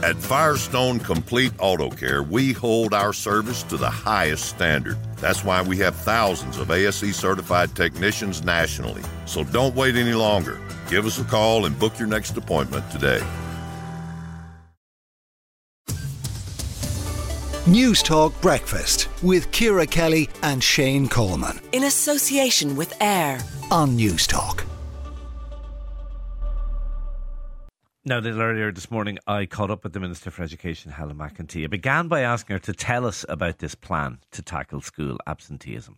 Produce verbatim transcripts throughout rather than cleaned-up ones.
At Firestone Complete Auto Care, we hold our service to the highest standard. That's why we have thousands of A S E certified technicians nationally. So don't wait any longer. Give us a call and book your next appointment today. News Talk Breakfast with Ciara Kelly and Shane Coleman. In association with AIR on News Talk. Now, a little earlier this morning, I caught up with the Minister for Education, Helen McEntee. I began by asking her to tell us about this plan to tackle school absenteeism.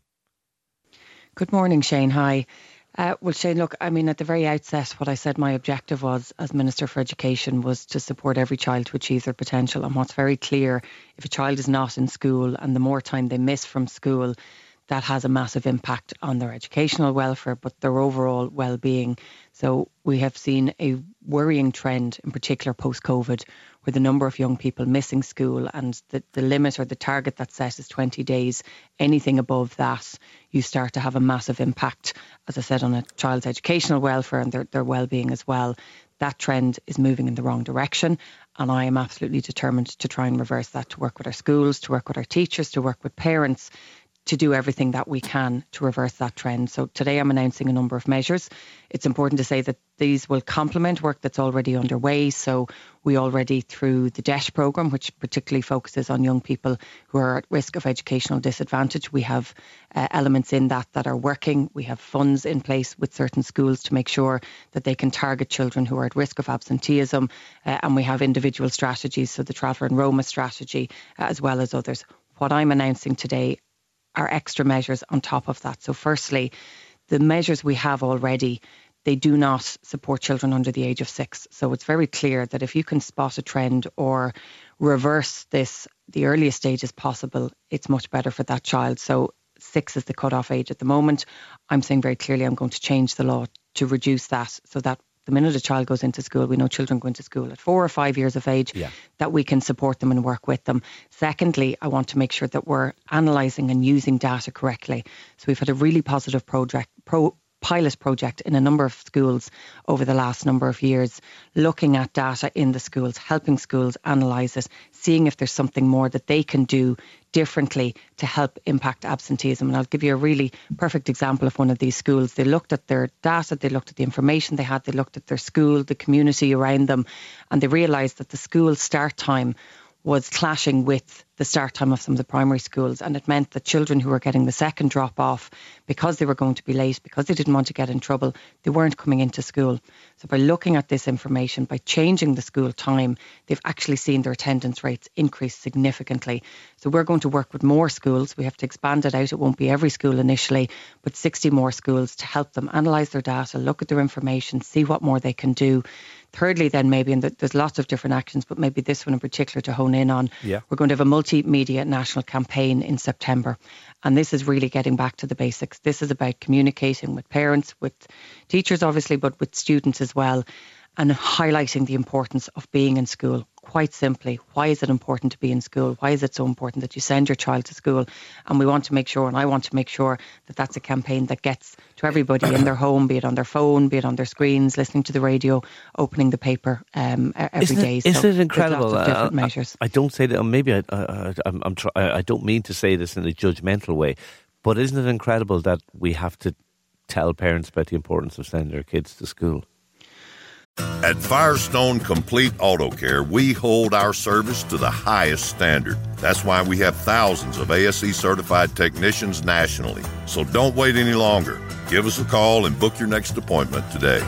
Good morning, Shane. Hi. Uh, well, Shane, look, I mean, at the very outset, what I said my objective was, as Minister for Education, was to support every child to achieve their potential. And what's very clear, if a child is not in school and the more time they miss from school, that has a massive impact on their educational welfare, but their overall well-being. So we have seen a worrying trend, in particular post-COVID, where the number of young people missing school and the, the limit or the target that's set is twenty days. Anything above that, you start to have a massive impact, as I said, on a child's educational welfare and their, their well-being as well. That trend is moving in the wrong direction. And I am absolutely determined to try and reverse that, to work with our schools, to work with our teachers, to work with parents, to do everything that we can to reverse that trend. So today I'm announcing a number of measures. It's important to say that these will complement work that's already underway. So we already, through the D E T programme, which particularly focuses on young people who are at risk of educational disadvantage, we have uh, elements in that that are working. We have funds in place with certain schools to make sure that they can target children who are at risk of absenteeism. Uh, and we have individual strategies, so the Traveller and Roma strategy, uh, as well as others. What I'm announcing today are extra measures on top of that. So firstly, the measures we have already, they do not support children under the age of six. So it's very clear that if you can spot a trend or reverse this the earliest stages possible, it's much better for that child. So six is the cutoff age at the moment. I'm saying very clearly I'm going to change the law to reduce that, so that the minute a child goes into school, we know children go into school at four or five years of age, yeah. that we can support them and work with them. Secondly, I want to make sure that we're analysing and using data correctly. So we've had a really positive project, pro, pilot project in a number of schools over the last number of years, looking at data in the schools, helping schools analyse it, seeing if there's something more that they can do differently to help impact absenteeism. And I'll give you a really perfect example of one of these schools. They looked at their data, they looked at the information they had, they looked at their school, the community around them, and they realised that the school start time was clashing with the start time of some of the primary schools. And it meant that children who were getting the second drop off, because they were going to be late, because they didn't want to get in trouble, they weren't coming into school. So by looking at this information, by changing the school time, they've actually seen their attendance rates increase significantly. So we're going to work with more schools. We have to expand it out. It won't be every school initially, but sixty more schools to help them analyse their data, look at their information, see what more they can do. Thirdly, then maybe, and there's lots of different actions, but maybe this one in particular to hone in on, yeah. we're going to have a multimedia national campaign in September. And this is really getting back to the basics. This is about communicating with parents, with teachers obviously, but with students as well, and highlighting the importance of being in school. Quite simply, why is it important to be in school? Why is it so important that you send your child to school? And we want to make sure, and I want to make sure, that that's a campaign that gets to everybody in their home, be it on their phone, be it on their screens, listening to the radio, opening the paper um, every isn't day. It, so isn't it incredible? Lots of different uh, measures. I, I don't say that, maybe I, I, I'm, I'm try, I don't mean to say this in a judgmental way, but isn't it incredible that we have to tell parents about the importance of sending their kids to school? At Firestone Complete Auto Care, we hold our service to the highest standard. That's why we have thousands of A S E certified technicians nationally. So don't wait any longer. Give us a call and book your next appointment today.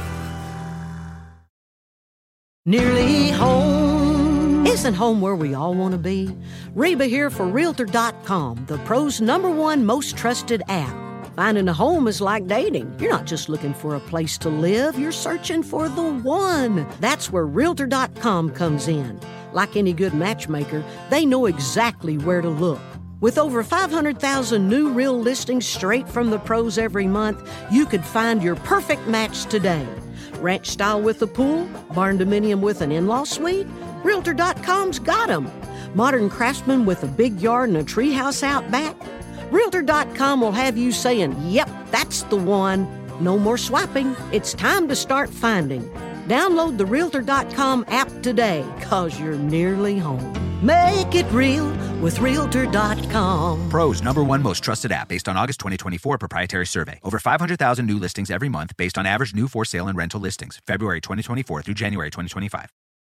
Nearly home. Isn't home where we all want to be? Reba here for Realtor dot com, the pro's number one most trusted app. Finding a home is like dating. You're not just looking for a place to live, you're searching for the one. That's where Realtor dot com comes in. Like any good matchmaker, they know exactly where to look. With over five hundred thousand new real listings straight from the pros every month, you could find your perfect match today. Ranch style with a pool, barn dominium with an in-law suite? Realtor dot com's got them. Modern craftsman with a big yard and a treehouse out back? Realtor dot com will have you saying, yep, that's the one. No more swiping. It's time to start finding. Download the Realtor dot com app today, cause you're nearly home. Make it real with Realtor dot com. Pro's number one most trusted app based on August twenty twenty-four proprietary survey. Over five hundred thousand new listings every month based on average new for sale and rental listings. February twenty twenty-four through January twenty twenty-five.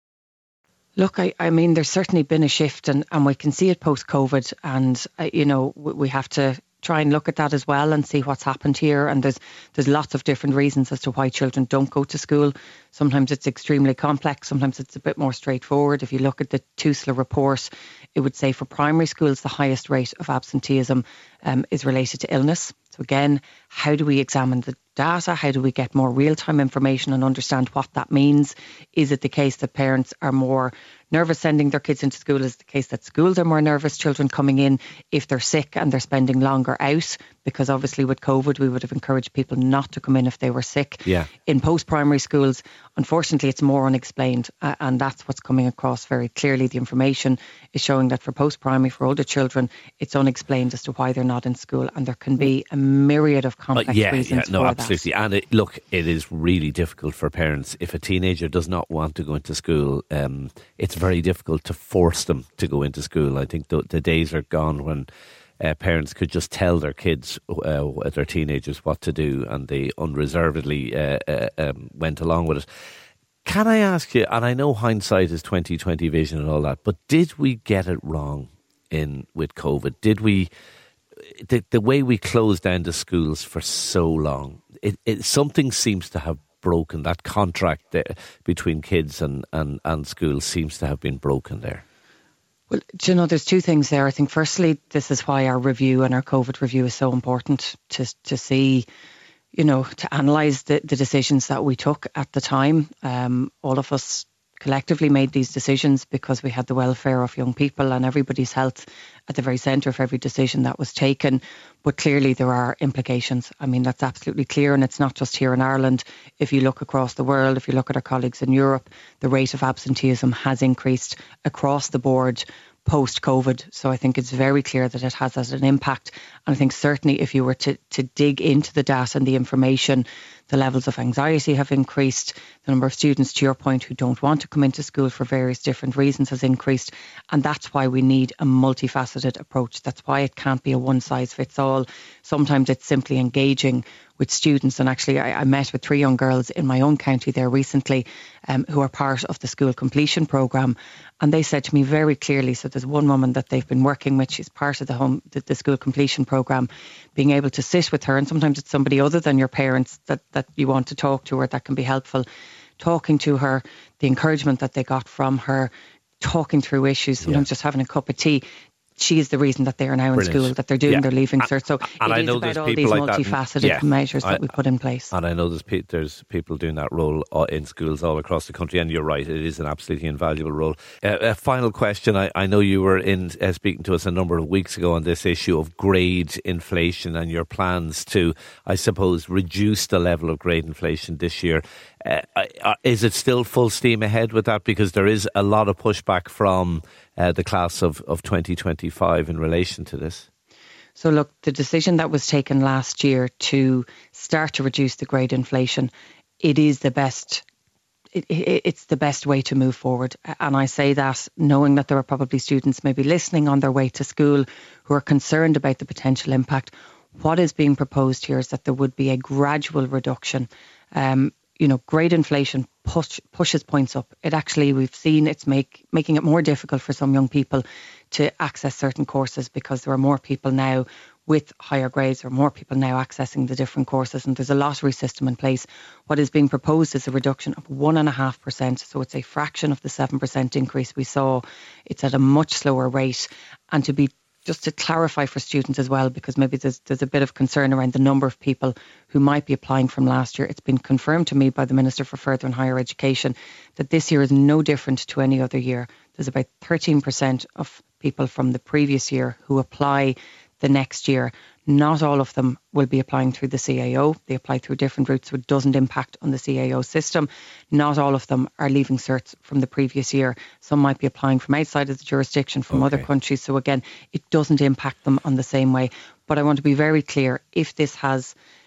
Look, I, I mean, there's certainly been a shift, and, and we can see it post-COVID, and, uh, you know, we, we have to try and look at that as well and see what's happened here. And there's there's lots of different reasons as to why children don't go to school. Sometimes it's extremely complex. Sometimes it's a bit more straightforward. If you look at the TUSLA report, it would say for primary schools, the highest rate of absenteeism um, is related to illness. So again, how do we examine the data? How do we get more real-time information and understand what that means? Is it the case that parents are more nervous sending their kids into school? Is it the case that schools are more nervous, children coming in if they're sick and they're spending longer out? Because obviously with COVID, we would have encouraged people not to come in if they were sick. Yeah. In post-primary schools, unfortunately, it's more unexplained. Uh, and that's what's coming across very clearly. The information is showing that for post-primary, for older children, it's unexplained as to why they're not in school. And there can be a myriad of complex uh, yeah, reasons yeah, no, for absolutely. that. And it, look, it is really difficult for parents. If a teenager does not want to go into school, um, it's very difficult to force them to go into school. I think the, the days are gone when uh, parents could just tell their kids, uh, their teenagers, what to do, and they unreservedly uh, uh, um, went along with it. Can I ask you, and I know hindsight is twenty twenty vision and all that, but did we get it wrong in with COVID? Did we, the, the way we closed down the schools for so long, it, it something seems to have broken. That contract there between kids and, and, and schools seems to have been broken there. Well, do you know, there's two things there. I think firstly, this is why our review and our COVID review is so important to to see, you know, to analyse the, the decisions that we took at the time. Um, all of us collectively made these decisions because we had the welfare of young people and everybody's health at the very centre of every decision that was taken. But clearly there are implications. I mean, that's absolutely clear. And it's not just here in Ireland. If you look across the world, if you look at our colleagues in Europe, the rate of absenteeism has increased across the board post-COVID. So I think it's very clear that it has had an impact. And I think certainly if you were to, to dig into the data and the information, the levels of anxiety have increased. The number of students, to your point, who don't want to come into school for various different reasons has increased. And that's why we need a multifaceted approach. That's why it can't be a one-size-fits-all. Sometimes it's simply engaging with students. And actually, I, I met with three young girls in my own county there recently um, who are part of the school completion programme. And they said to me very clearly, so there's one woman that they've been working with, she's part of the home, the, the school completion programme, being able to sit with her, and sometimes it's somebody other than your parents that, that you want to talk to or that can be helpful, talking to her, the encouragement that they got from her, talking through issues, sometimes yeah. just having a cup of tea. She is the reason that they are now Brilliant. in school, that they're doing yeah. their leaving and, cert. So and it I is know about all people these like multifaceted that. Yeah. measures I, that we put in place. And I know there's, pe- there's people doing that role in schools all across the country. And you're right, it is an absolutely invaluable role. Uh, a final question. I, I know you were in uh, speaking to us a number of weeks ago on this issue of grade inflation and your plans to, I suppose, reduce the level of grade inflation this year. Uh, is it still full steam ahead with that? Because there is a lot of pushback from uh, the class of, of twenty twenty-five in relation to this. So look, the decision that was taken last year to start to reduce the grade inflation, it is the best, it, it, it's the best way to move forward. And I say that knowing that there are probably students maybe listening on their way to school who are concerned about the potential impact. What is being proposed here is that there would be a gradual reduction. Um, you know, grade inflation push, pushes points up. It actually, we've seen it's make, making it more difficult for some young people to access certain courses because there are more people now with higher grades or more people now accessing the different courses, and there's a lottery system in place. What is being proposed is a reduction of one and a half percent. So it's a fraction of the seven percent increase we saw. It's at a much slower rate. And to be just to clarify for students as well, because maybe there's there's a bit of concern around the number of people who might be applying from last year. It's been confirmed to me by the Minister for Further and Higher Education that this year is no different to any other year. There's about thirteen percent of people from the previous year who apply the next year. Not all of them will be applying through the C A O. They apply through different routes, so it doesn't impact on the C A O system. Not all of them are leaving certs from the previous year. Some might be applying from outside of the jurisdiction, from okay. other countries. So again, it doesn't impact them on the same way. But I want to be very clear, if this has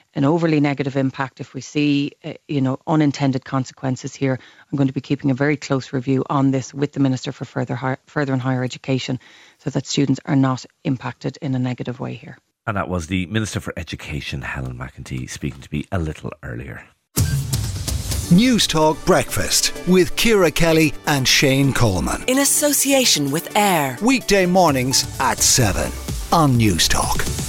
an overly negative impact, if we see, uh, you know, unintended consequences here, I'm going to be keeping a very close review on this with the Minister for Further, Hi- Further and Higher Education, so that students are not impacted in a negative way here. And that was the Minister for Education, Helen McEntee, speaking to me a little earlier. News Talk Breakfast with Ciara Kelly and Shane Coleman. In association with AIR. Weekday mornings at seven on News Talk.